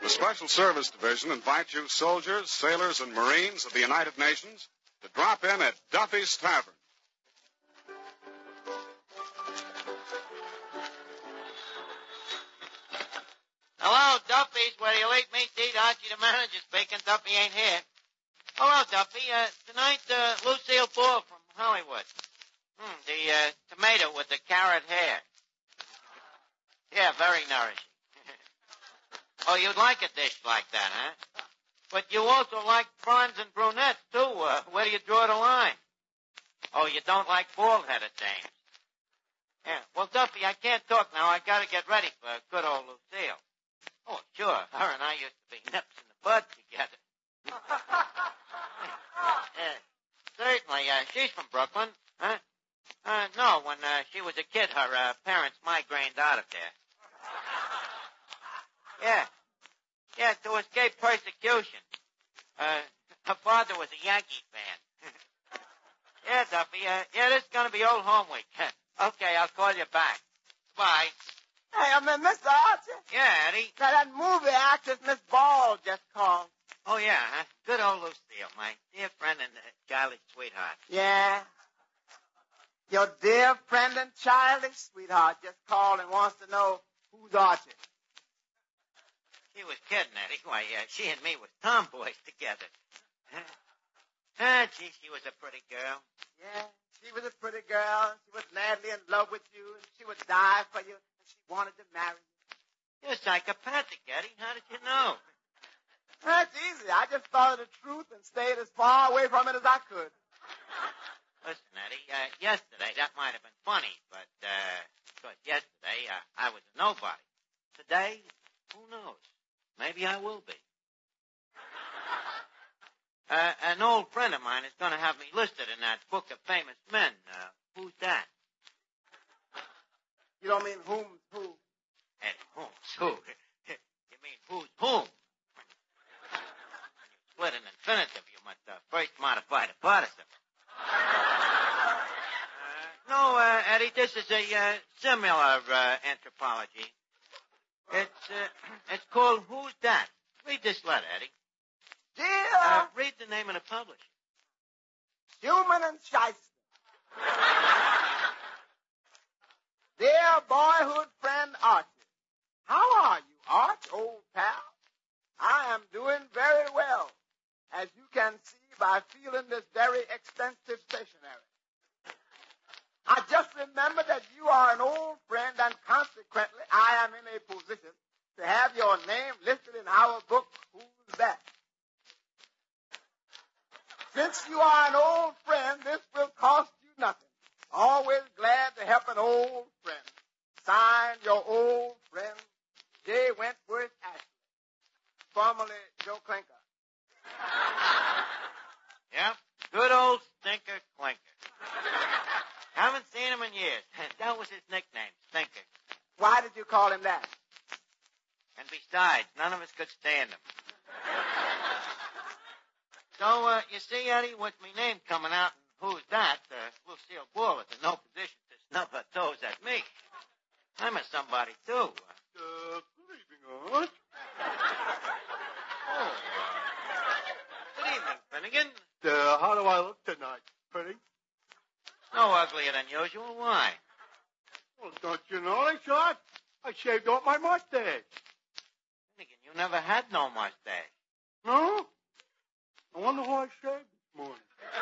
Special Service Division invites you soldiers, sailors, and Marines of the United Nations to drop in at Duffy's Tavern. Hello, Duffy's, where you'll eat meat to eat. Archie, the manager, speaking. Duffy ain't here. Hello, Duffy. Tonight, Lucille Ball from Hollywood. The tomato with the carrot hair. Yeah, very nourishing. Oh, you'd like a dish like that, huh? But you also like blondes and brunettes, too. Where do you draw the line? Oh, you don't like bald-headed dames. Yeah, well, Duffy, I can't talk now. I gotta get ready for good old Lucille. Oh, sure. Her and I used to be nips in the bud together. Certainly. She's from Brooklyn, huh? No, when she was a kid, her parents migrated out of there. Yeah, to escape persecution. Her father was a Yankee fan. Yeah, Duffy, this is gonna be old home week. Okay, I'll call you back. Bye. Hey, I'm Mr. Archer. Yeah, Eddie. Now, that movie actress, Miss Ball, just called. Oh, yeah, huh? Good old Lucille, my dear friend and childish sweetheart. Yeah. Your dear friend and childish sweetheart just called and wants to know who's Archer. She was kidding, Eddie. Why, she and me was tomboys together. Gee, she was a pretty girl. Yeah, she was a pretty girl. She was madly in love with you, and she would die for you, and she wanted to marry you. You're psychopathic, Eddie. How did you know? That's easy. I just thought of the truth and stayed as far away from it as I could. Listen, Eddie, yesterday that might have been funny, but, because yesterday I was a nobody. Today, who knows? Maybe I will be. An old friend of mine is going to have me listed in that book of famous men. Who's that? You don't mean who? Eddie, who's who? You mean who's whom? When you split an infinitive, you must first modify the participle. No, Eddie, this is a similar anthropology. It's called Who's That? Read this letter, Eddie. Dear read the name of the publisher. Human and Shyster. Dear boyhood friend Archie. How are you, Arch, old pal? I am doing very well, as you can see by feeling this very expensive stationery. I just remembered that you are an old friend, and consequently, I am in a position to have your name listed in our book, Who's That? Since you are an old friend, this will cost you nothing. Always glad to help an old friend. Signed, your old friend, J. Wentworth Ashley, formerly Joe Clinker. Yep, good old Stinker Clinker. Haven't seen him in years. That was his nickname, Stinker. Why did you call him that? And besides, none of us could stand him. So, you see, Eddie, with me name coming out, and who's that? Lucille Ball is in no position to snub her toes at me. I'm a somebody, too. Good evening, Arch. Oh, good evening, Finnegan. How do I look tonight? Pretty? No uglier than usual. Why? Well, don't you notice, Arch? I shaved off my mustache. Finnegan, you never had no mustache. No? I wonder who I shaved this morning.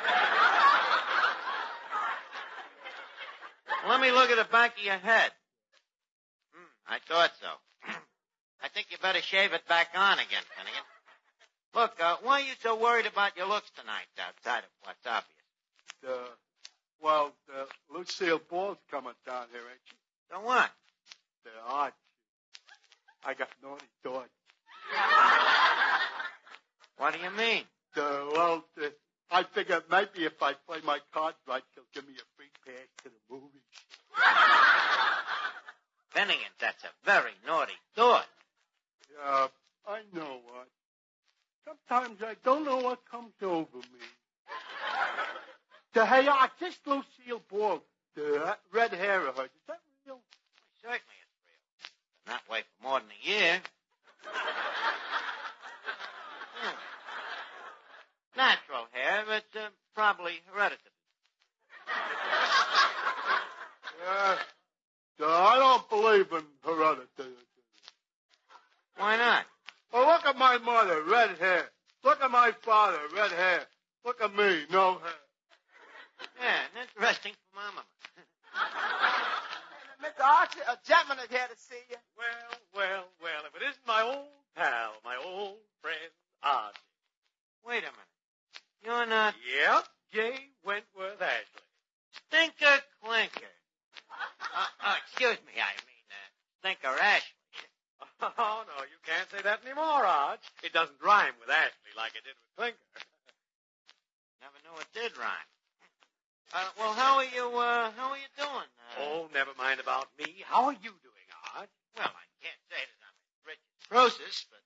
Let me look at the back of your head. I thought so. I think you better shave it back on again, Finnegan. Look, why are you so worried about your looks tonight, outside of what's obvious? Lucille Ball's coming down here, ain't she? So what? Arch. I got naughty thoughts. What do you mean? I figure maybe if I play my cards right, she'll give me a free pass to the movies. Finnegan, that's a very naughty thought. Yeah, I know what. Sometimes I don't know what comes over me. Hey, Arch, this Lucille Ball, the red hair of hers, is that real? Certainly it's real. Not wait for more than a year. don't believe in heredity. Why not? Well, look at my mother, red hair. Look at my father, red hair. Look at me, no hair. Yeah, interesting for Mama. Mr. Archie, a gentleman is here to see you. Well, if it isn't my old pal, my old friend, Archie. Wait a minute. You're not Yep, J. Wentworth Ashley. Stinker Clinker. Excuse me, I mean, Stinker Ashley. Oh, no, you can't say that anymore, Arch. It doesn't rhyme with Ashley like it did with Clinker. Never knew it did rhyme. Well, how are you doing? Oh, never mind about me. How are you doing, Arch? Well, I can't say that I'm as rich as Croesus, but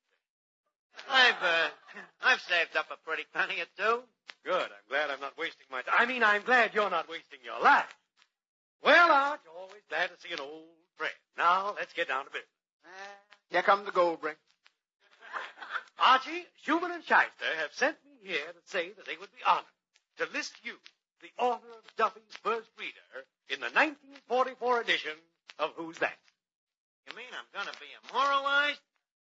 I've saved up a pretty penny or two. Good. I'm glad I'm not wasting my time. I'm glad you're not wasting your life. Well, Arch, always glad to see an old friend. Now, let's get down to business. Here comes the gold brick. Archie, Schumann and Shyster have sent me here to say that they would be honored to list you, the author of Duffy's first reader, in the 1944 edition of Who's That? You mean I'm going to be immortalized?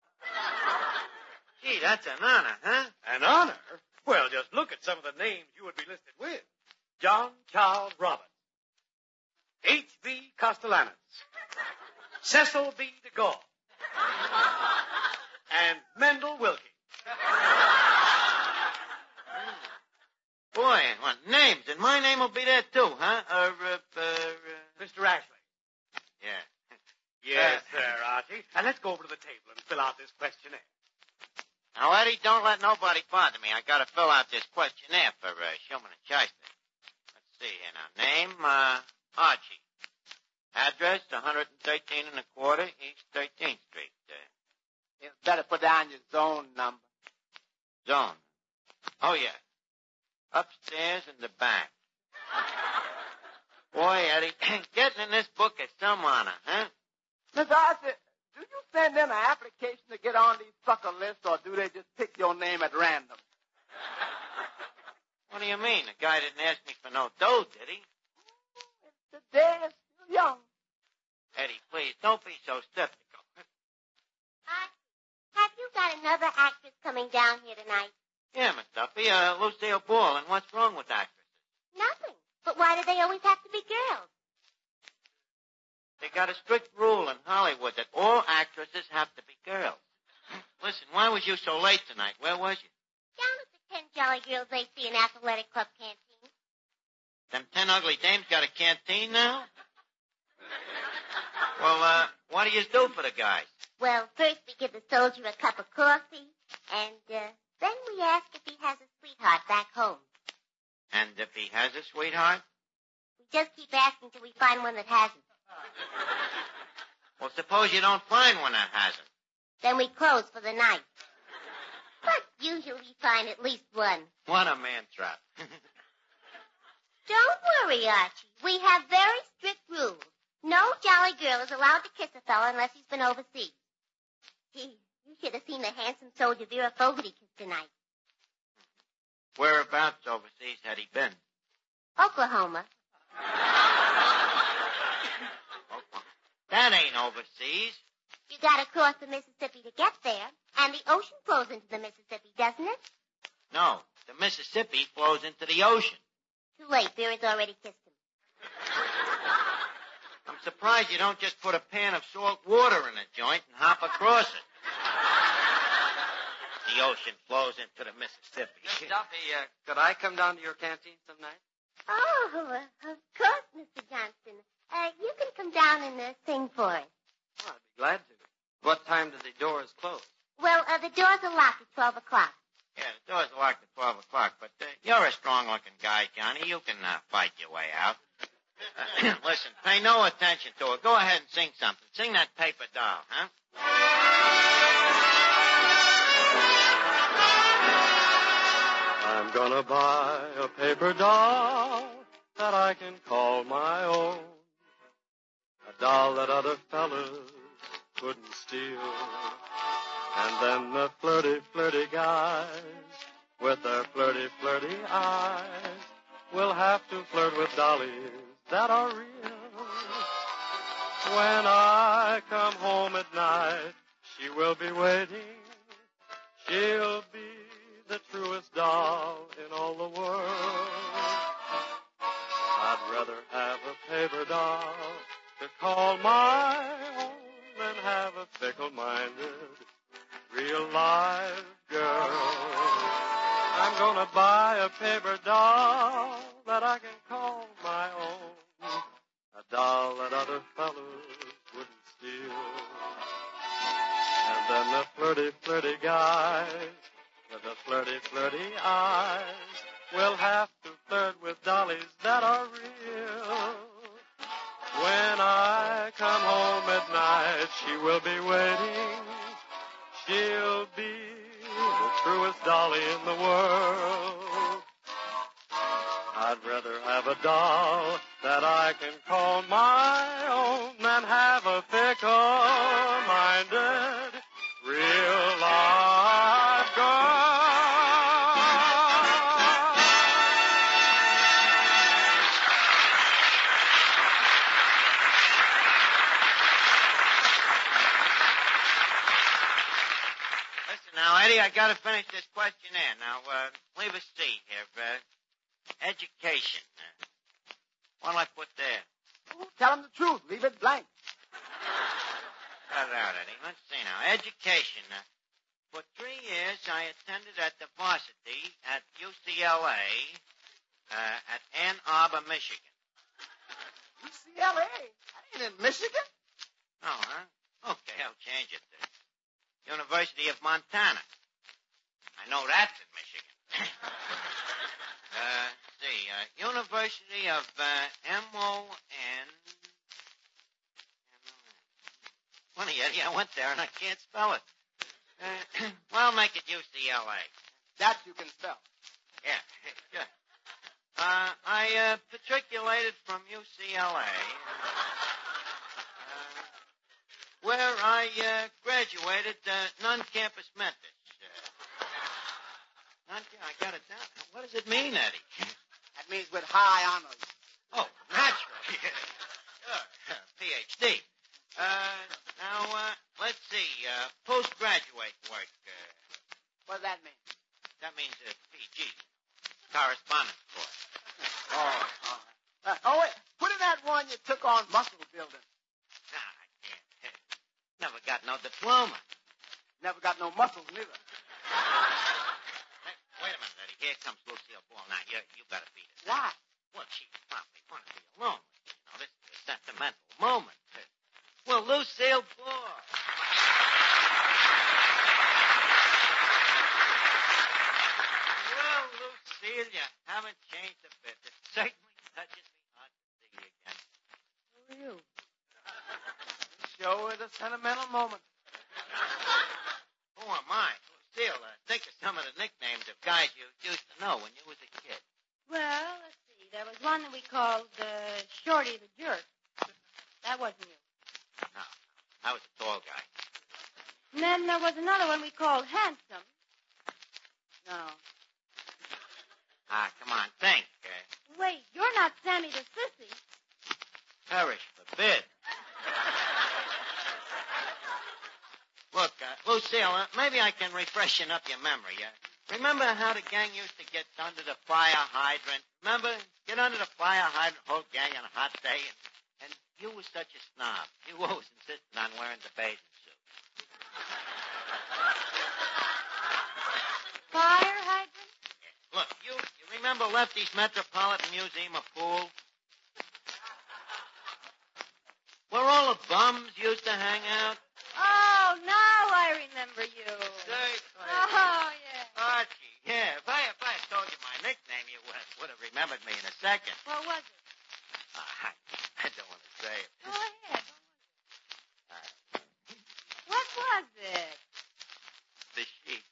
Gee, that's an honor, huh? An honor? Well, just look at some of the names you would be listed with. John Charles Roberts, H.B. Castellanos, Cecil B. DeGaulle, and Mendel Wilkie. Boy, what names? And my name will be there too, huh? Mr. Ashley. Yeah. Yes, sir, Archie. And let's go over to the table and fill out this questionnaire. Now, Eddie, don't let nobody bother me. I got to fill out this questionnaire for Schumann and Shyster. Let's see here now. Name, Archie. Address, 113 and a quarter East 13th Street. You better put down your zone number. Zone. Oh, yeah. Upstairs in the back. Boy, Eddie, getting in this book is some honor, huh? Mr. Archie, do you send in an application to get on these sucker lists, or do they just pick your name at random? What do you mean? The guy didn't ask me for no dough, did he? The day is still young. Eddie, please, don't be so skeptical. Have you got another actress coming down here tonight? Yeah, Miss Duffy, Lucille Ball, and what's wrong with actresses? Nothing. But why do they always have to be girls? They got a strict rule in Hollywood that all actresses have to be girls. Listen, why was you so late tonight? Where was you? Down at the 10 Jolly Girls AC and Athletic Club canteen. Them 10 ugly dames got a canteen now? Well, what do you do for the guys? Well, first we give the soldier a cup of coffee, and then we ask if he has a sweetheart back home. And if he has a sweetheart? We just keep asking till we find one that hasn't. Well, suppose you don't find one that hasn't. Then we close for the night. But usually we find at least one. What a man trap. Don't worry, Archie. We have very strict rules. No jolly girl is allowed to kiss a fella unless he's been overseas. Gee, you should have seen the handsome soldier Vera Fogarty kiss tonight. Whereabouts overseas had he been? Oklahoma. That ain't overseas. You gotta cross the Mississippi to get there, and the ocean flows into the Mississippi, doesn't it? No, the Mississippi flows into the ocean. Too late. Vera's already kissed him. I'm surprised you don't just put a pan of salt water in a joint and hop across it. The ocean flows into the Mississippi. Miss Duffy, could I come down to your canteen some night? Oh, of course, Mr. Johnston. You can come down and sing for us. Oh, I'd be glad to. What time do the doors close? Well, the doors are locked at 12 o'clock. Yeah, the door's locked at 12 o'clock, but you're a strong-looking guy, Johnny. You can fight your way out. Listen, pay no attention to it. Go ahead and sing something. Sing that paper doll, huh? I'm gonna buy a paper doll that I can call my own. A doll that other fellas couldn't steal. And then the flirty, flirty guys with their flirty, flirty eyes will have to flirt with dollies that are real. When I I come home at night, she will be waiting. She'll be the truest doll in all the world. I'd rather have a paper doll to call my own than have a fickle-minded, real live girl. I'm gonna buy a paper doll that I can call my own, a doll that other fellas wouldn't steal. And then the flirty, flirty guys with the flirty, flirty eyes will have to flirt with dollies that are real. When I come home at night, she will be waiting. She'll be the truest dolly in the world. I'd rather have a doll that I can call my own than have a fickle-minded, real live girl. Listen now, Eddie, I gotta finish this questionnaire. Now, leave a seat here. Education. What'll I put there? Ooh, tell him the truth. Leave it blank. Cut it out, Eddie. Let's see now. Education. For 3 years, I attended at the varsity at UCLA, at Ann Arbor, Michigan. UCLA? That ain't in Michigan. Oh, huh? Okay, I'll change it to University of Montana. I know that's in Michigan. University of M-O-N. Funny, Eddie, I went there and I can't spell it. Well, make it UCLA. That you can spell. Yeah, good. I matriculated from UCLA, where I graduated non-campus Memphis. I got it down. What does it mean, Eddie? That means with high honors. Oh, naturally. Sure. PhD. Now, let's see. Postgraduate work. What does that mean? That means PG. Correspondence course. Wait. Put in that one you took on muscle building. Nah, I can't. Never got no diploma. Never got no muscles, neither. Hey, wait a minute, Eddie. Here comes Lucille Ball. Now, you better beat it. Why? Well, she probably want to be alone with you. Now, this is a sentimental moment. Well, Lucille Ball. Well, Lucille, you haven't changed a bit. It certainly touches me hard to see you again. Who are you? Show her the sentimental moment. Who am I? Lucille, think of some of the nicknames of guys you used to know when you was a kid. Well, let's see. There was one that we called Shorty the Jerk. That wasn't you. No, I was a tall guy. And then there was another one we called Handsome. No. Ah, come on, think. Wait, you're not Sammy the Sissy. Perish forbid. Look, Lucille, maybe I can refreshen up your memory. Remember how the gang used to get under the fire hydrant? Remember? Get under the fire hydrant, whole gang on a hot day. And you was such a snob. You always insisted on wearing the bathing suit. Fire hydrant? Look, you remember Lefty's Metropolitan Museum of Pool? Where all the bums used to hang out? Oh, now I remember you. Certainly. Oh, yeah. Archie, yeah. If I had told you my nickname, you would have remembered me in a second. What was it? I don't want to say it. Go ahead. What was it? The sheep.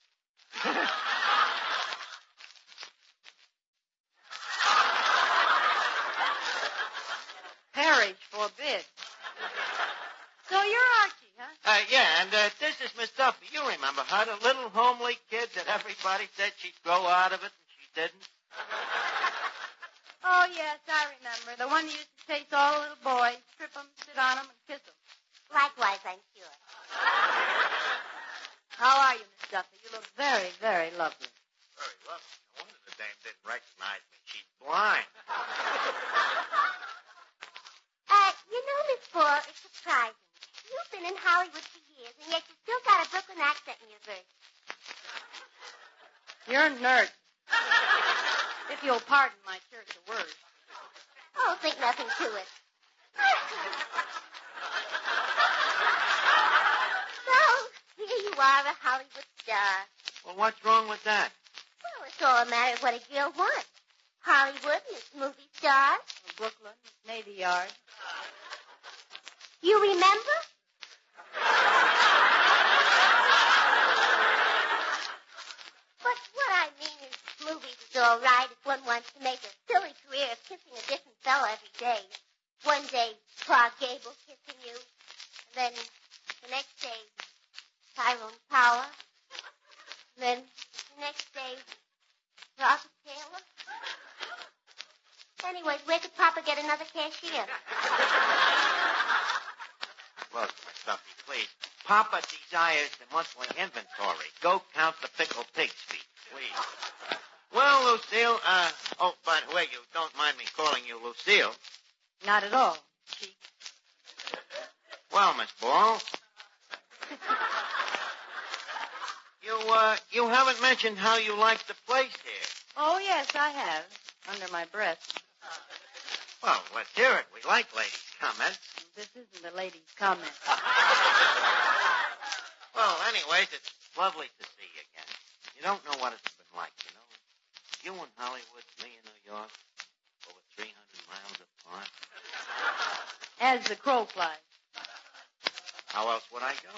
Perish forbid. So you're Archie, huh? Yeah, and this is Miss Duffy. You remember her, the little homely kid that everybody said she'd grow out of it, and she didn't? Oh, yes, I remember. The one who used to chase all the little boys, strip them, sit on them, and kiss them. Like what? butterflies, I'm sure. How are you, Miss Duffy? You look very, very lovely. Very lovely. No wonder the dame didn't recognize me. She's blind. You know, Miss Boyle, it's surprising. You've been in Hollywood for years, and yet you still got a Brooklyn accent in your verse. You're a nerd. If you'll pardon my church of words. Oh, think nothing to it. So, here you are, a Hollywood star. Well, what's wrong with that? Well, it's all a matter of what a girl wants. Hollywood and its movie stars. Brooklyn, Navy Yard. You remember? But what I mean is, movies is all right if one wants to make a silly career of kissing a different fella every day. One day, Clark Gable kissing you. And then the next day, Tyrone Power. And then the next day, Robert Taylor. Anyways, where could Papa get another cashier? Look, Miss Duffy, please. Papa desires the monthly inventory. Go count the pickled pig's feet, please. Well, Lucille, oh, by the way, you don't mind me calling you Lucille. Not at all. Cheek. Well, Miss Ball. You haven't mentioned how you like the place here. Oh, yes, I have. Under my breath. Well, let's hear it. We like ladies' comments. This isn't a lady's comment. Well, anyways, it's lovely to see you again. You don't know what it's been like, you know. You in Hollywood, me in New York, over 300 miles apart. As the crow flies. How else would I go?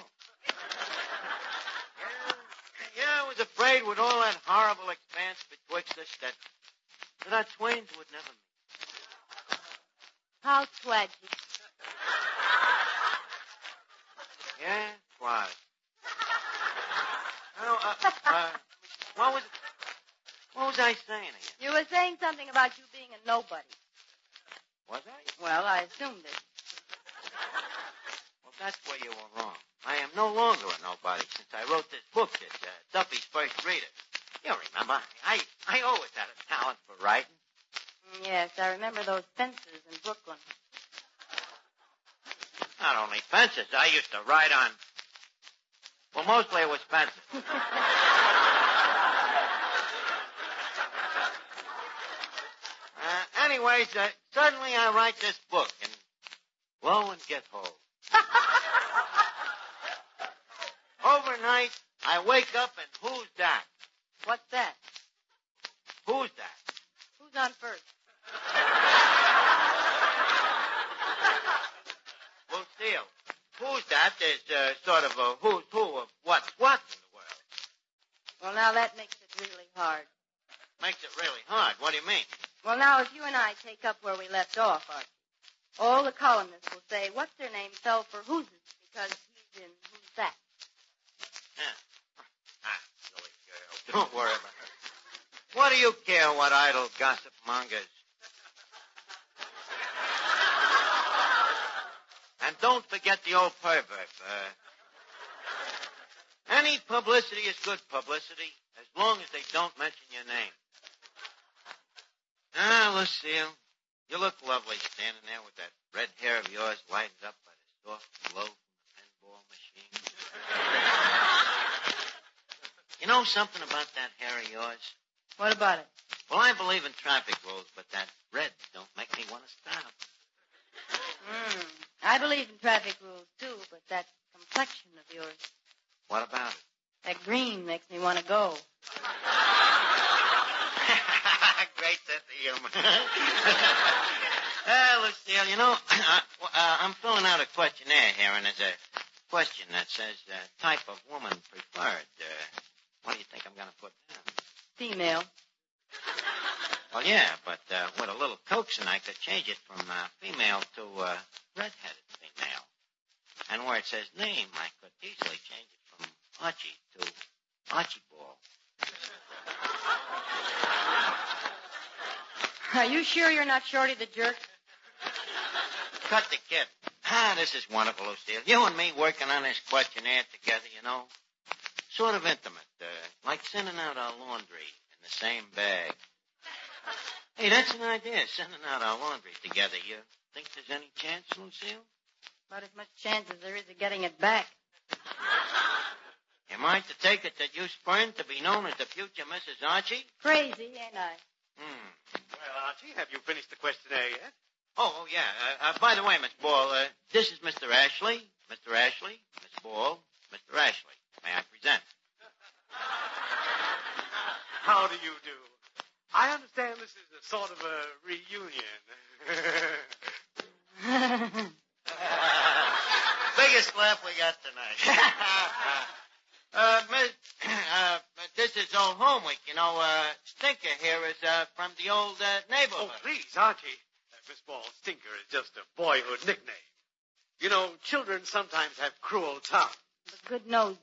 Yeah, I was afraid with all that horrible expanse betwixt us that our twains would never meet. How tragic. Yeah, quite. What was I saying again? You were saying something about you being a nobody. Was I? Well, I assumed it. Well, that's where you were wrong. I am no longer a nobody since I wrote this book that's Duffy's first reader. You remember, I always had a talent for writing. Yes, I remember those fences in Brooklyn. Not only fences. I used to write on... Well, mostly it was fences. Anyways, suddenly I write this book, and lo and get hold. Overnight, I wake up, and who's that? What's that? Who's that? Who's on first? Lucille, who's that? There's sort of a who's who of what's what in the world. Well, now that makes it really hard. Makes it really hard. What do you mean? Well, now, if you and I take up where we left off, Archie, all the columnists will say, what's their name fell for who's because he's in Who's That? Silly girl. Don't worry about it. What do you care what idle gossip mongers? And don't forget the old pervert. Any publicity is good publicity as long as they don't mention your name. Lucille, you look lovely standing there with that red hair of yours lightened up by the soft glow from the pinball machine. You know something about that hair of yours? What about it? Well, I believe in traffic rules, but that red don't make me want to stop. I believe in traffic rules, too, but that complexion of yours. What about it? That green makes me want to go. Great sense of humor. Lucille, you know, I'm filling out a questionnaire here, and there's a question that says type of woman preferred. What do you think I'm going to put down? Female. Well, yeah, but with a little coaxing, I could change it from female to red-headed female. And where it says name, I could easily change it from Archie to Archibald. Are you sure you're not Shorty the Jerk? Cut the kid. This is wonderful, Lucille. You and me working on this questionnaire together, you know. Sort of intimate, like sending out our laundry in the same bag. Hey, that's an idea, sending out our laundry together. You think there's any chance, Lucille? About as much chance as there is of getting it back. Am I to take it that you spurned to be known as the future Mrs. Archie? Crazy, ain't I? Well, Archie, have you finished the questionnaire yet? Oh, yeah. By the way, Miss Ball, this is Mr. Ashley. Mr. Ashley, Miss Ball, Mr. Ashley. May I present? How do you do? I understand this is a sort of a reunion. Biggest laugh we got tonight. This is old home week. You know, Stinker here is from the old neighborhood. Oh, please, Archie. Miss Ball, Stinker is just a boyhood nickname. You know, children sometimes have cruel tongues. But good noses.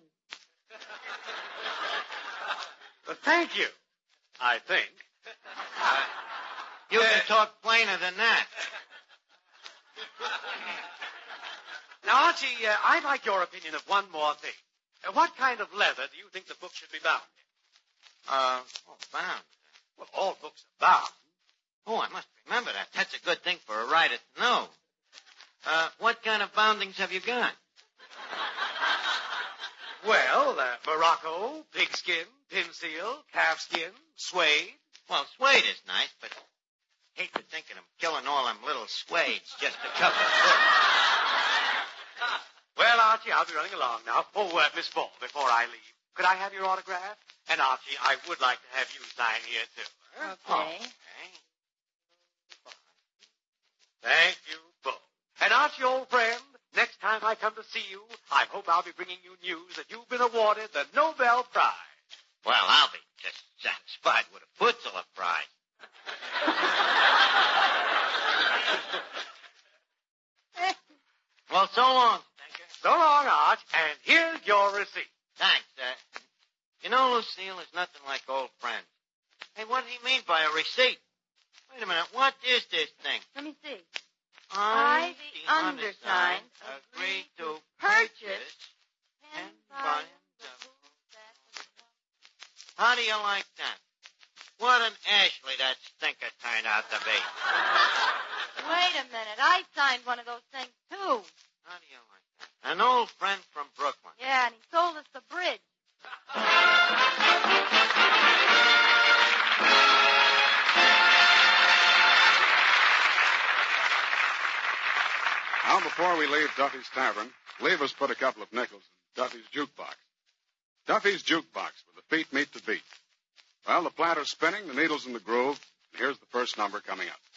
Well, thank you, I think. You can talk plainer than that. Now, Archie, I'd like your opinion of one more thing. What kind of leather do you think the book should be bound in? Bound. Well, all books are bound. Oh, I must remember that. That's a good thing for a writer to know. What kind of boundings have you got? Well, Morocco, pigskin, pinseal, calfskin, suede. Well, suede is nice, but hate to think of them killing all them little suedes just to cover the book. Well, Archie, I'll be running along now. Oh, Miss Ball, before I leave, could I have your autograph? And, Archie, I would like to have you sign here, too. Huh? Okay. Thank you both. And Archie, old friend, next time I come to see you, I hope I'll be bringing you news that you've been awarded the Nobel Prize. Well, I'll be just satisfied with a Pulitzer Prize. Well, so long, Stinker. So long, Arch, and here's your receipt. Thanks. You know, Lucille, there's nothing like old friends. Hey, what do you mean by a receipt? Wait a minute. What is this thing? Let me see. I, the undersigned, agree to purchase 10 volumes of... How do you like that? What an Ashley that Stinker turned out to be. Wait a minute. I signed one of those things, too. How do you like that? An old friend from Brooklyn. Yeah, and he sold us the bridge. Now, before we leave Duffy's Tavern, Lever's put a couple of nickels in Duffy's jukebox. Duffy's jukebox, where the feet meet the beat. Well, the platter's spinning, the needle's in the groove, and here's the first number coming up.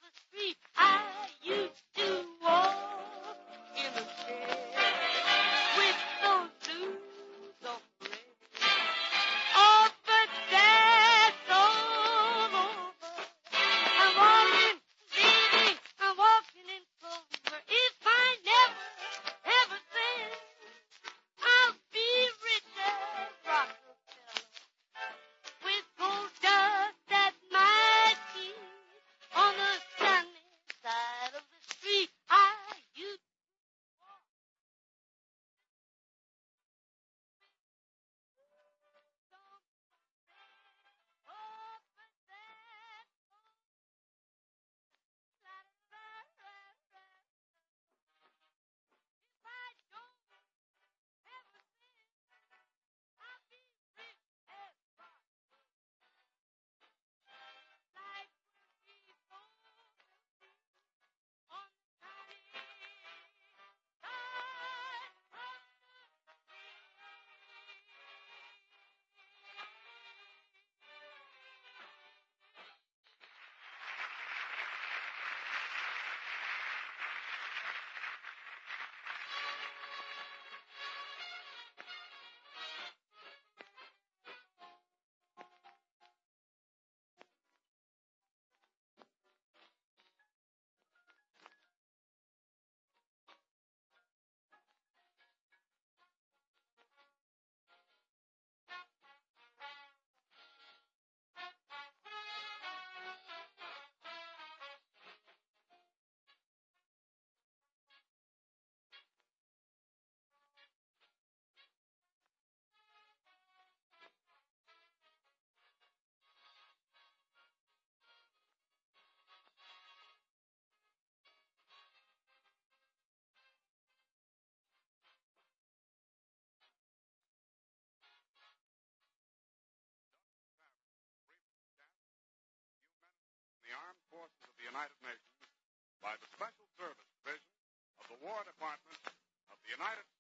the street I used to walk in the shade with those blues on the rail. Oh, but that's all over. I'm walking, baby, I'm walking in clover. If I never, ever say I'll be rich as Rockefeller with gold dust at my feet on the sunny side of the street I used to walk. Oh, but that's if I don't ever say I'll be rich as Rockefeller. Life will be focusing on the sunny side of the The Armed Forces of the United Nations by the Special Service Division of the War Department of the United States.